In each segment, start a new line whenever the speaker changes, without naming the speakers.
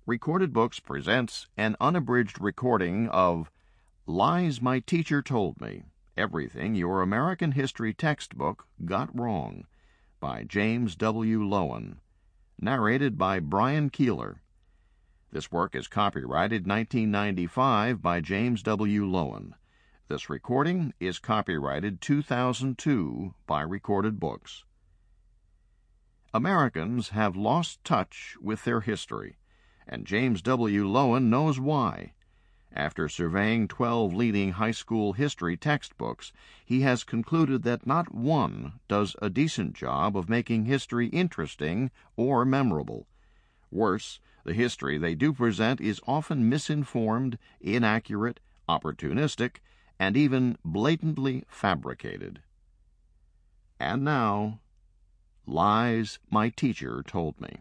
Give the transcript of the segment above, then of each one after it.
Recorded Books presents an unabridged recording of Lies My Teacher Told Me, Everything Your American History Textbook Got Wrong, by James W. Loewen, narrated by Brian Keeler. This work is copyrighted 1995 by James W. Loewen. This recording is copyrighted 2002 by Recorded Books. Americans have lost touch with their history, and James W. Loewen knows why. After surveying 12 leading high school history textbooks, he has concluded that not one does a decent job of making history interesting or memorable. Worse, the history they do present is often misinformed, inaccurate, opportunistic, and even blatantly fabricated. And now, Lies My Teacher Told Me.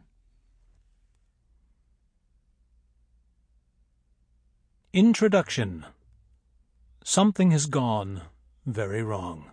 Introduction. Something has gone very wrong.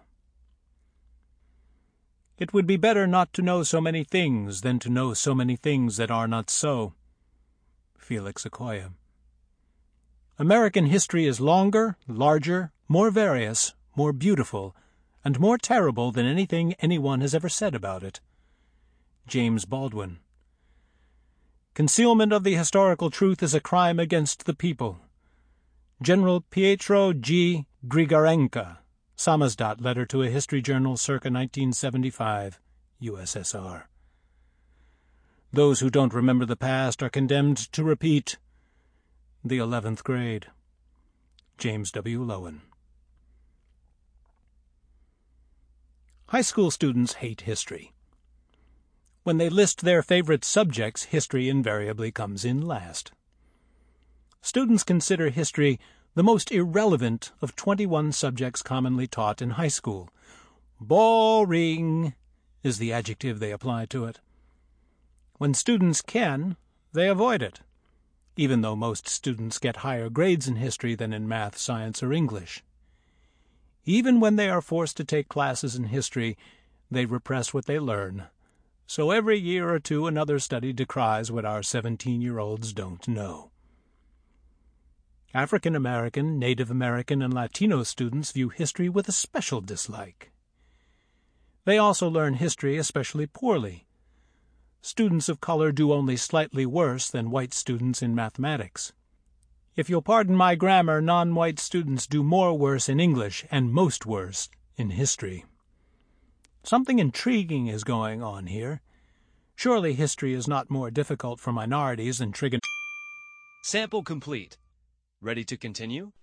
It would be better not to know so many things than to know so many things that are not so. Felix Okoye. American history is longer, larger, more various, more beautiful, and more terrible than anything anyone has ever said about it. James Baldwin. Concealment of the historical truth is a crime against the people. General Pietro G. Grigorenko, Samizdat, Letter to a History Journal, circa 1975, USSR. Those who don't remember the past are condemned to repeat the 11th grade. James W. Loewen. High school students hate history. When they list their favorite subjects, history invariably comes in last. Students consider history the most irrelevant of 21 subjects commonly taught in high school. Boring is the adjective they apply to it. When students can, they avoid it, even though most students get higher grades in history than in math, science, or English. Even when they are forced to take classes in history, they repress what they learn. So every year or two another study decries what our 17-year-olds don't know. African American, Native American, and Latino students view history with a special dislike. They also learn history especially poorly. Students of color do only slightly worse than white students in mathematics. If you'll pardon my grammar, non-white students do more worse in English and most worse in history. Something intriguing is going on here. Surely history is not more difficult for minorities than trigonometry.
Sample complete. Ready to continue?